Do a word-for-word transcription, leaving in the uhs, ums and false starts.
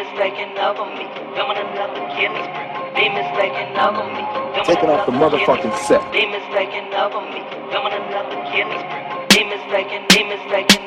mistaken over me. Coming another kidney spree. They mistaken over me. Take it off the motherfucking set. They mistaken over me. Coming another kidney spree. They mistaken, they mistaken